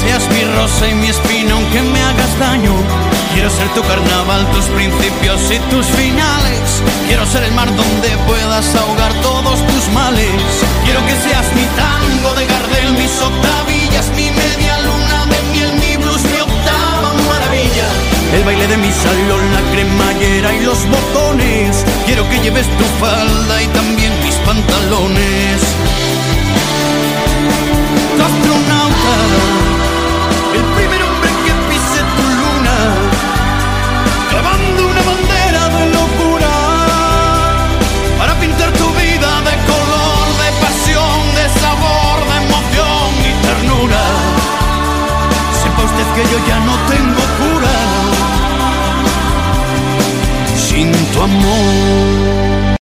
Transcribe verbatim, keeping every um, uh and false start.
seas mi rosa y mi espina aunque me hagas daño. Quiero ser tu carnaval, tus principios y tus finales. Quiero ser el mar donde puedas ahogar todos tus males. Quiero que seas mi tango de Gardel, mis octavillas, mi media luna de miel, mi blues, mi octava maravilla. El baile de mi salón, la cremallera y los botones. Quiero que lleves tu falda y también mis pantalones. Tu astronauta, el primer hombre que pise tu luna, clavando una bandera de locura para pintar tu vida de color, de pasión, de sabor, de emoción y ternura. Sepa usted que yo ya no tengo cura sin tu amor.